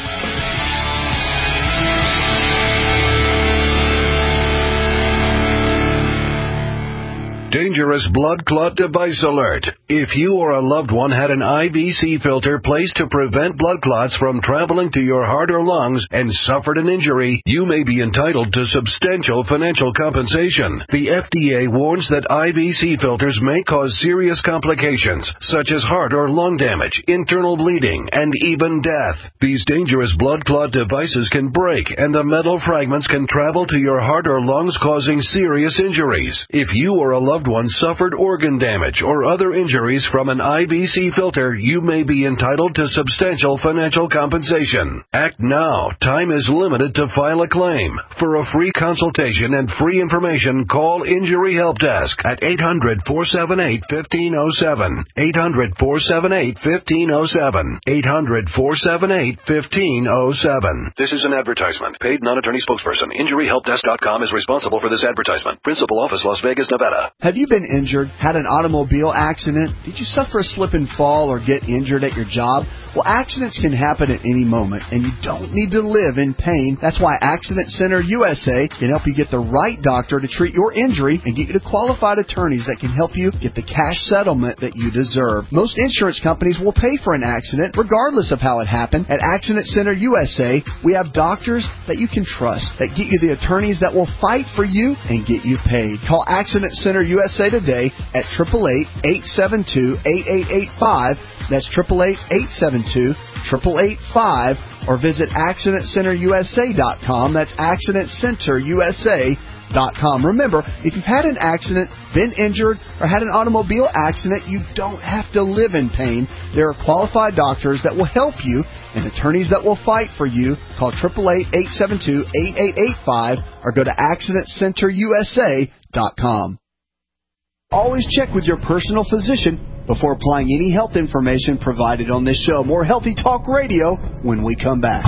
Dangerous blood clot device alert. If you or a loved one had an I V C filter placed to prevent blood clots from traveling to your heart or lungs and suffered an injury, you may be entitled to substantial financial compensation. The F D A warns that I V C filters may cause serious complications, such as heart or lung damage, internal bleeding, and even death. These dangerous blood clot devices can break, and the metal fragments can travel to your heart or lungs, causing serious injuries. If you or a loved one suffered organ damage or other injuries from an I V C filter, you may be entitled to substantial financial compensation. Act now. Time is limited to file a claim. For a free consultation and free information, call Injury Help Desk at eight hundred, four seven eight, one five zero seven. eight hundred, four seven eight, one five zero seven. eight hundred, four seven eight, one five zero seven. This is an advertisement. Paid non-attorney spokesperson. Injury Help Desk dot com is responsible for this advertisement. Principal office, Las Vegas, Nevada. Have you been injured, had an automobile accident? Did you suffer a slip and fall or get injured at your job? Well, accidents can happen at any moment, and you don't need to live in pain. That's why Accident Center U S A can help you get the right doctor to treat your injury and get you to qualified attorneys that can help you get the cash settlement that you deserve. Most insurance companies will pay for an accident regardless of how it happened. At Accident Center U S A, we have doctors that you can trust that get you the attorneys that will fight for you and get you paid. Call Accident Center U S A today at eight eight eight, eight seven two, eight eight eight five. That's eight eight eight, eight seven two, eight eight eight five, or visit accident center U S A dot com. That's accident center U S A dot com. Remember, if you've had an accident, been injured, or had an automobile accident, you don't have to live in pain. There are qualified doctors that will help you and attorneys that will fight for you. Call eight eight eight, eight seven two, eight eight eight five or go to accident center U S A dot com. Always check with your personal physician before applying any health information provided on this show. More Healthy Talk Radio when we come back.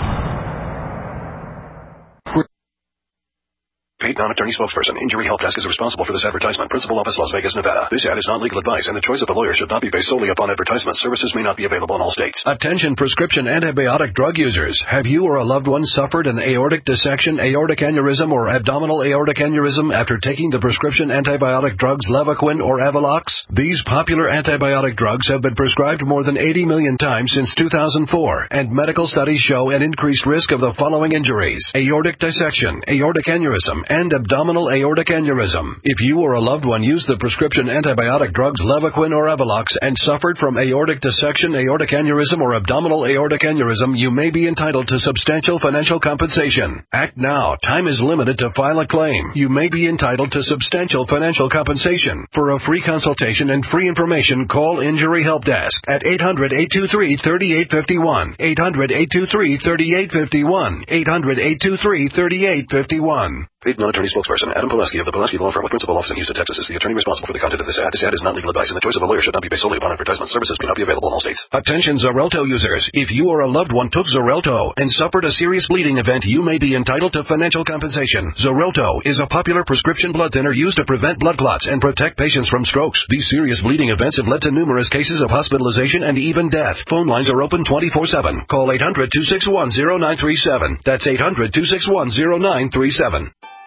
Paid non-attorney spokesperson. Injury Help Desk is responsible for this advertisement. Principal office, Las Vegas, Nevada. This ad is not legal advice, and the choice of a lawyer should not be based solely upon advertisement. Services may not be available in all states. Attention prescription antibiotic drug users. Have you or a loved one suffered an aortic dissection, aortic aneurysm, or abdominal aortic aneurysm after taking the prescription antibiotic drugs Levaquin or Avelox? These popular antibiotic drugs have been prescribed more than eighty million times since two thousand four, and medical studies show an increased risk of the following injuries: aortic dissection, aortic aneurysm, and abdominal aortic aneurysm. If you or a loved one used the prescription antibiotic drugs Levaquin or Avelox and suffered from aortic dissection, aortic aneurysm, or abdominal aortic aneurysm, you may be entitled to substantial financial compensation. Act now. Time is limited to file a claim. You may be entitled to substantial financial compensation. For a free consultation and free information, call Injury Help Desk at eight hundred, eight two three, three eight five one. eight hundred, eight two three, three eight five one. eight hundred, eight two three, three eight five one. Paid non-attorney spokesperson Adam Pileski of the Pileski Law Firm with principal office in Houston, Texas is the attorney responsible for the content of this ad. This ad is not legal advice, and the choice of a lawyer should not be based solely upon advertisement. Services may not be available in all states. Attention Xarelto users. If you or a loved one took Xarelto and suffered a serious bleeding event, you may be entitled to financial compensation. Xarelto is a popular prescription blood thinner used to prevent blood clots and protect patients from strokes. These serious bleeding events have led to numerous cases of hospitalization and even death. Phone lines are open twenty-four seven. Call eight hundred, two six one, zero nine three seven. That's eight hundred, two six one, zero nine three seven.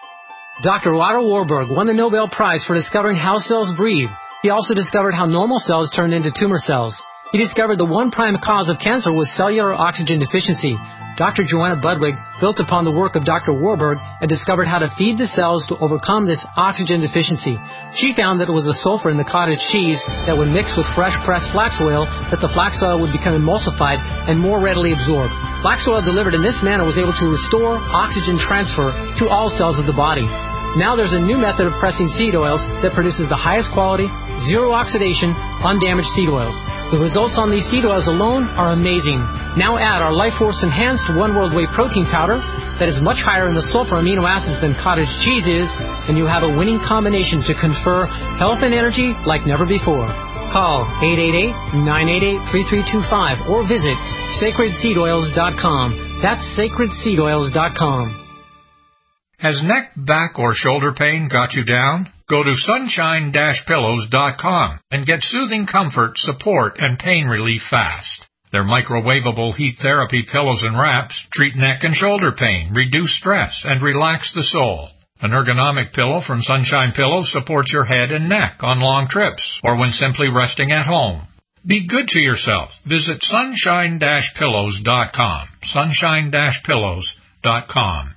Doctor Otto Warburg won the Nobel Prize for discovering how cells breathe. He also discovered how normal cells turn into tumor cells. He discovered the one prime cause of cancer was cellular oxygen deficiency. Doctor Joanna Budwig built upon the work of Doctor Warburg and discovered how to feed the cells to overcome this oxygen deficiency. She found that it was the sulfur in the cottage cheese that would mix with fresh pressed flax oil that the flax oil would become emulsified and more readily absorbed. Flax oil delivered in this manner was able to restore oxygen transfer to all cells of the body. Now there's a new method of pressing seed oils that produces the highest quality, zero oxidation, undamaged seed oils. The results on these seed oils alone are amazing. Now add our Life Force Enhanced One World Whey Protein Powder that is much higher in the sulfur amino acids than cottage cheese is, and you have a winning combination to confer health and energy like never before. Call eight eight eight, nine eight eight, three three two five or visit sacred seed oils dot com. That's sacred seed oils dot com. Has neck, back, or shoulder pain got you down? Go to sunshine dash pillows dot com and get soothing comfort, support, and pain relief fast. Their microwavable heat therapy pillows and wraps treat neck and shoulder pain, reduce stress, and relax the soul. An ergonomic pillow from Sunshine Pillows supports your head and neck on long trips or when simply resting at home. Be good to yourself. Visit sunshine dash pillows dot com. sunshine dash pillows dot com.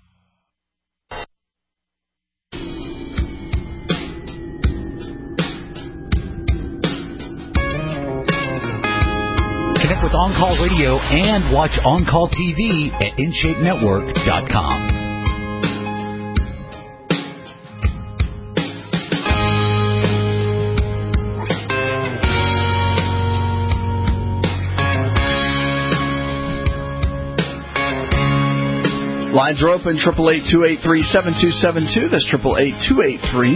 Connect with On Call Radio and watch On Call T V at in shape network dot com. Lines are open, triple eight, two eight three, seven two seven two. That's triple eight, two eight three,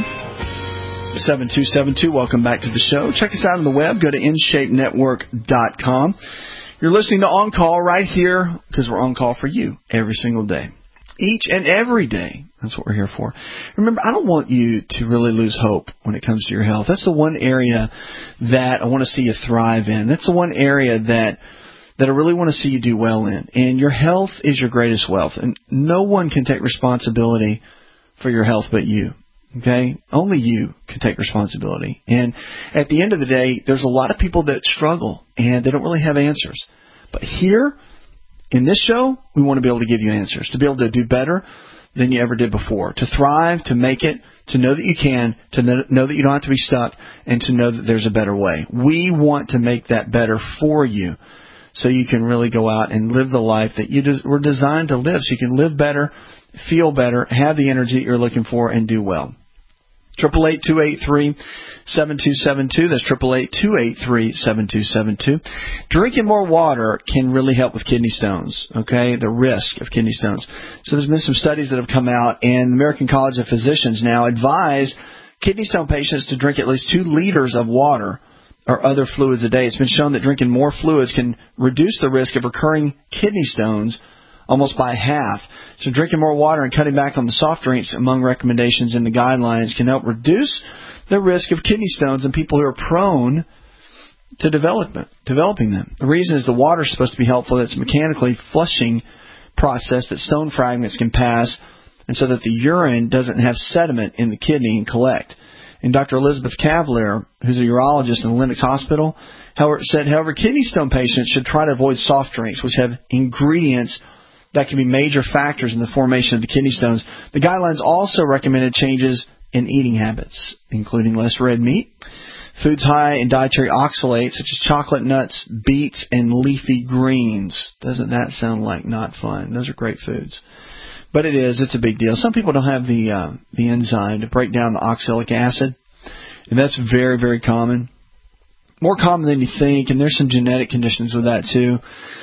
seven two seven two. Welcome back to the show. Check us out on the web. Go to in shape network dot com. You're listening to On Call right here because we're on call for you every single day. Each and every day. That's what we're here for. Remember, I don't want you to really lose hope when it comes to your health. That's the one area that I want to see you thrive in. That's the one area that that I really want to see you do well in. And your health is your greatest wealth. And no one can take responsibility for your health but you. Okay? Only you can take responsibility. And at the end of the day, there's a lot of people that struggle and they don't really have answers. But here, in this show, we want to be able to give you answers, to be able to do better than you ever did before, to thrive, to make it, to know that you can, to know that you don't have to be stuck, and to know that there's a better way. We want to make that better for you so you can really go out and live the life that you des- were designed to live, so you can live better, feel better, have the energy that you're looking for, and do well. Triple eight two eight three seven two seven two. That's triple eight two eight three seven two seven two. Drinking more water can really help with kidney stones. Okay, the risk of kidney stones. So there's been some studies that have come out, and the American College of Physicians now advise kidney stone patients to drink at least two liters of water or other fluids a day. It's been shown that drinking more fluids can reduce the risk of recurring kidney stones almost by half. So drinking more water and cutting back on the soft drinks among recommendations in the guidelines can help reduce the risk of kidney stones in people who are prone to development, developing them. The reason is the water is supposed to be helpful. It's a mechanically flushing process that stone fragments can pass, and so that the urine doesn't have sediment in the kidney and collect. And Doctor Elizabeth Cavalier, who's a urologist in the Lenox Hospital, however, said, however, kidney stone patients should try to avoid soft drinks, which have ingredients that can be major factors in the formation of the kidney stones. The guidelines also recommended changes in eating habits, including less red meat, foods high in dietary oxalates, such as chocolate, nuts, beets, and leafy greens. Doesn't that sound like not fun? Those are great foods. But it is. It's a big deal. Some people don't have the uh, the enzyme to break down the oxalic acid, and that's very, very common. More common than you think, and there's some genetic conditions with that too.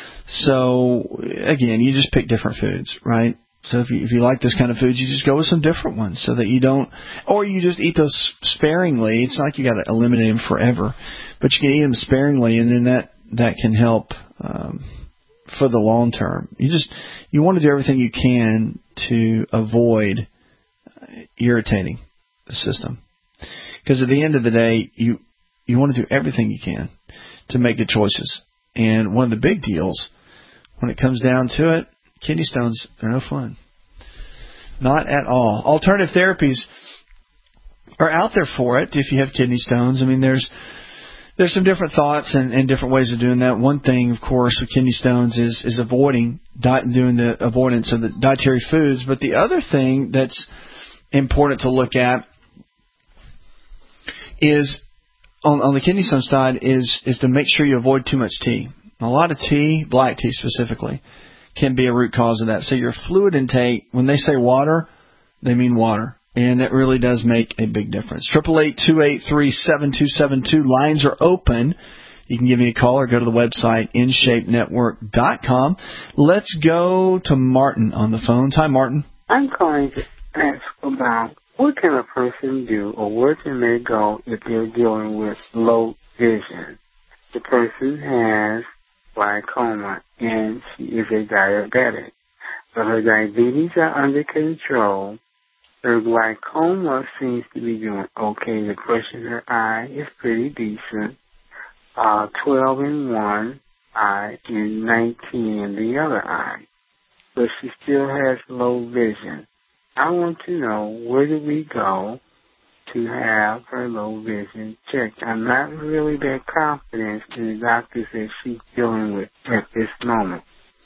So, again, you just pick different foods, right? So if you, if you like this kind of food, you just go with some different ones so that you don't, or you just eat those sparingly. It's not like you got to eliminate them forever, but you can eat them sparingly, and then that, that can help um, for the long term. You just, you want to do everything you can to avoid irritating the system. Because at the end of the day, you, you want to do everything you can to make good choices. And one of the big deals, when it comes down to it, kidney stones, they're no fun. Not at all. Alternative therapies are out there for it if you have kidney stones. I mean, there's there's some different thoughts and, and different ways of doing that. One thing, of course, with kidney stones is, is avoiding, diet, doing the avoidance of the dietary foods. But the other thing that's important to look at is, on, on the kidney stone side, is, is to make sure you avoid too much tea. A lot of tea, black tea specifically, can be a root cause of that. So your fluid intake, when they say water, they mean water. And that really does make a big difference. triple eight, two eight three, seven two seven two. Lines are open. You can give me a call or go to the website, in shape network dot com. Let's go to Martin on the phone. Hi, Martin. I'm calling to ask about what can a person do or where can they go if they're dealing with low vision? The person has glaucoma and she is a diabetic. but her diabetes are under control. Her glaucoma seems to be doing okay. The pressure in her eye is pretty decent. Uh, twelve in one eye and nineteen in the other eye. But she still has low vision. I want to know, where do we go to have her low vision checked? I'm not really that confident in the doctors that she's dealing with at this moment.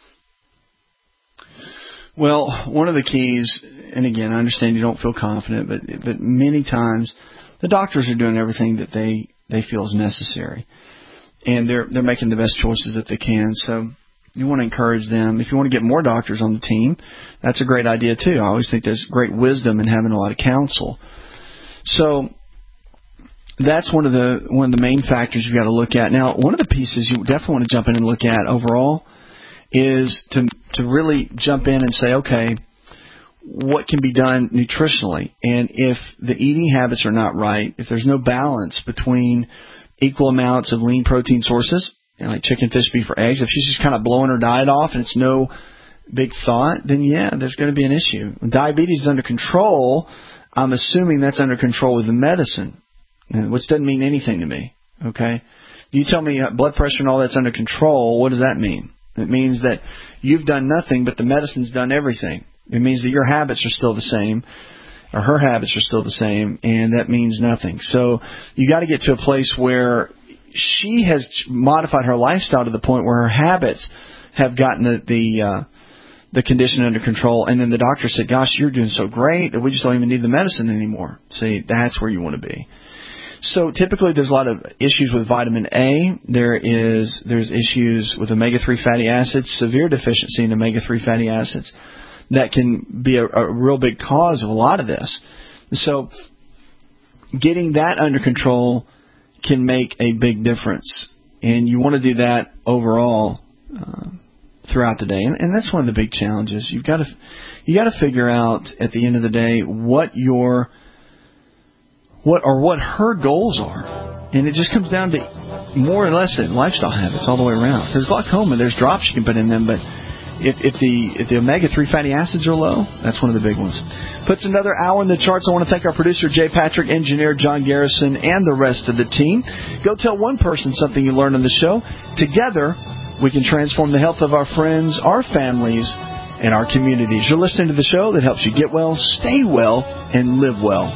Well, one of the keys, and again, I understand you don't feel confident, but but many times the doctors are doing everything that they, they feel is necessary, and they're they're making the best choices that they can. So you want to encourage them. If you want to get more doctors on the team, that's a great idea too. I always think there's great wisdom in having a lot of counsel. So that's one of the one of the main factors you've got to look at. Now, one of the pieces you definitely want to jump in and look at overall is to to really jump in and say, okay, what can be done nutritionally? And if the eating habits are not right, if there's no balance between equal amounts of lean protein sources, you know, like chicken, fish, beef, or eggs, if she's just kind of blowing her diet off and it's no big thought, then yeah, there's going to be an issue. When diabetes is under control, I'm assuming that's under control with the medicine, which doesn't mean anything to me, okay? You tell me blood pressure and all that's under control, what does that mean? It means that you've done nothing, but the medicine's done everything. It means that your habits are still the same, or her habits are still the same, and that means nothing. So you got to get to a place where she has modified her lifestyle to the point where her habits have gotten the the, uh, the condition under control, and then the doctor said, gosh, you're doing so great that we just don't even need the medicine anymore. See, that's where you want to be. So typically there's a lot of issues with vitamin A. There is there's issues with omega three fatty acids, severe deficiency in omega three fatty acids. That can be a, a real big cause of a lot of this. So getting that under control can make a big difference. And you want to do that overall uh, throughout the day. And, and that's one of the big challenges. You've got to you got to figure out at the end of the day what your what or what her goals are. And it just comes down to more or less lifestyle habits all the way around. There's glaucoma, there's drops you can put in them, but If, if the if the omega three fatty acids are low, that's one of the big ones. Puts another hour in the charts. I want to thank our producer, Jay Patrick, engineer John Garrison, and the rest of the team. Go tell one person something you learned on the show. Together, we can transform the health of our friends, our families, and our communities. You're listening to the show that helps you get well, stay well, and live well.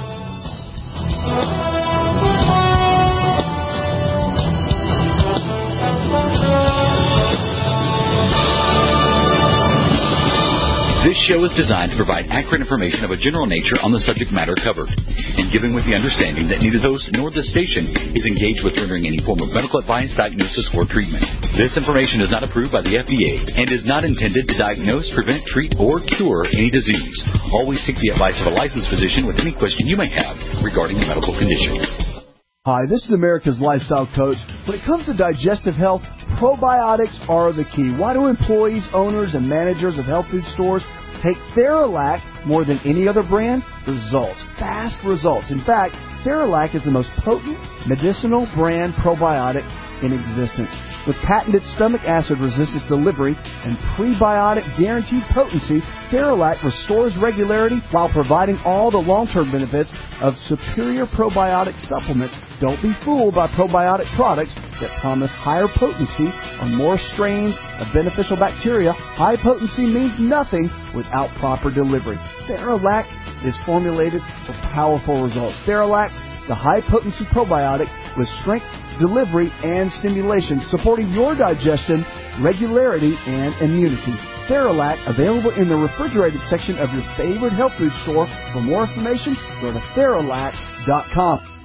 This show is designed to provide accurate information of a general nature on the subject matter covered, and given with the understanding that neither host nor the station is engaged with rendering any form of medical advice, diagnosis, or treatment. This information is not approved by the F D A and is not intended to diagnose, prevent, treat, or cure any disease. Always seek the advice of a licensed physician with any question you may have regarding a medical condition. Hi, this is America's Lifestyle Coach. When it comes to digestive health, probiotics are the key. Why do employees, owners, and managers of health food stores take Theralac more than any other brand? Results. Fast results. In fact, Theralac is the most potent medicinal brand probiotic in existence. With patented stomach acid resistance delivery and prebiotic guaranteed potency, Theralac restores regularity while providing all the long-term benefits of superior probiotic supplements. Don't be fooled by probiotic products that promise higher potency on more strains of beneficial bacteria. High potency means nothing without proper delivery. Theralac is formulated for powerful results. Theralac, the high-potency probiotic with strength, delivery, and stimulation, supporting your digestion, regularity, and immunity. Theralac, available in the refrigerated section of your favorite health food store. For more information, go to Theralac dot com.